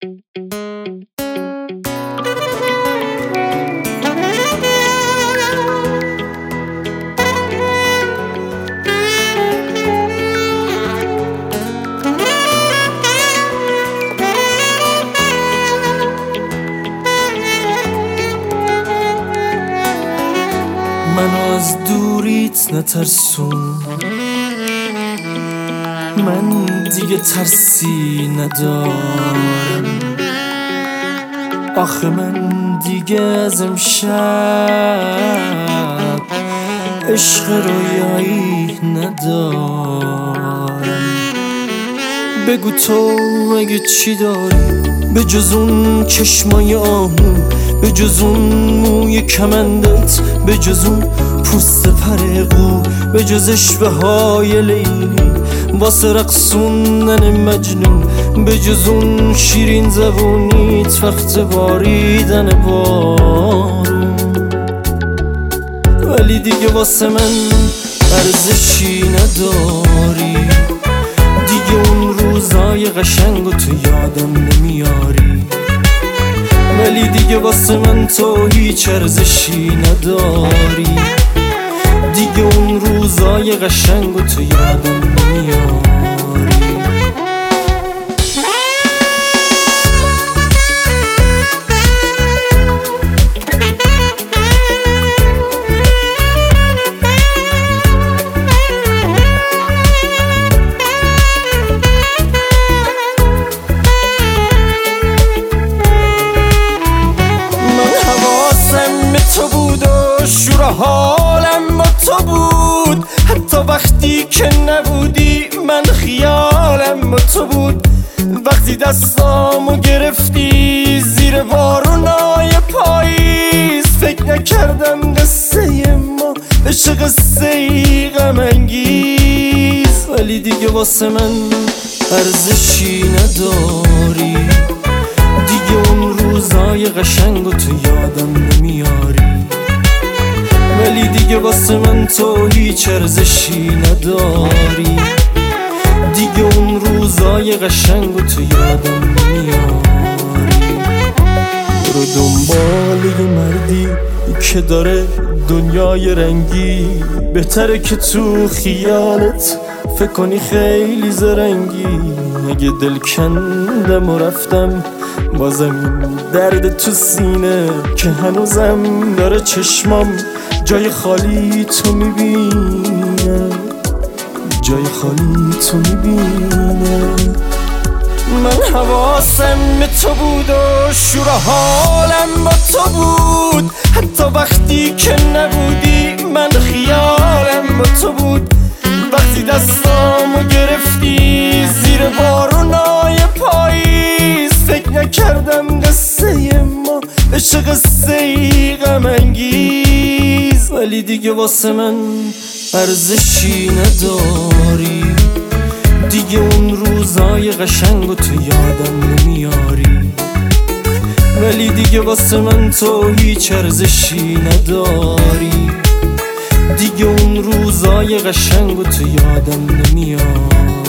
منو از دوریت نترسون، من دیگه ترسی ندارم. آخه من دیگه از امشب عشق رویایی ندارم. بگو تو اگه چی داری به جز اون چشمای آهو، به جز اون موی کمندت، به جز اون پوست پرقو، به جز اشوه های لیلی واسه رقصوندن مجنون، به جز اون شیرین زبونیت وقت باریدن بارون. ولی دیگه واسه من ارزشی نداری، دیگه اون روزای قشنگو تو یادم نمیاری. ولی دیگه واسه من تو هیچ ارزشی نداری، دیگه اون روزای قشنگو تو یادم نمیاری. تو بود و شور حالم با تو بود، حتی وقتی که نبودی من خیالم با تو بود. وقتی دستامو گرفتی زیر بارونای پاییز، فکر نکردم قصه ما بشه قصه‌ای غم انگیز. ولی دیگه واسه من ارزشی نداری، دیگه اون روزای قشنگو تو یادم نمیاری. ولی دیگه واسه من تو هیچ ارزشی نداری، دیگه اون روزای قشنگو تو یادم نمیاری. برو دنبال یه مردی که داره دنیای رنگی، بهتره که تو خیالت فکر کنی خیلی زرنگی. اگه دل کندم و رفتم بازم این درد تو سینه که هنوزم داره چشمام جای خالی تو میبینه، جای خالی تو میبینه. من حواسم به تو بود و شور حالم با تو بود، حتی وقتی که نبودی من خیالم با تو بود. وقتی دستامو گرفتی زیر بارونای پاییز، فکر نکردم قصه ما بشه قصه‌ای غم انگیز. ولی دیگه واسه من ارزشی نداری، دیگه اون روزای قشنگو تو یادم نمیاری. ولی دیگه واسه من تو هیچ ارزشی نداری، دیگه اون روزای قشنگو تو یادم نمیاری.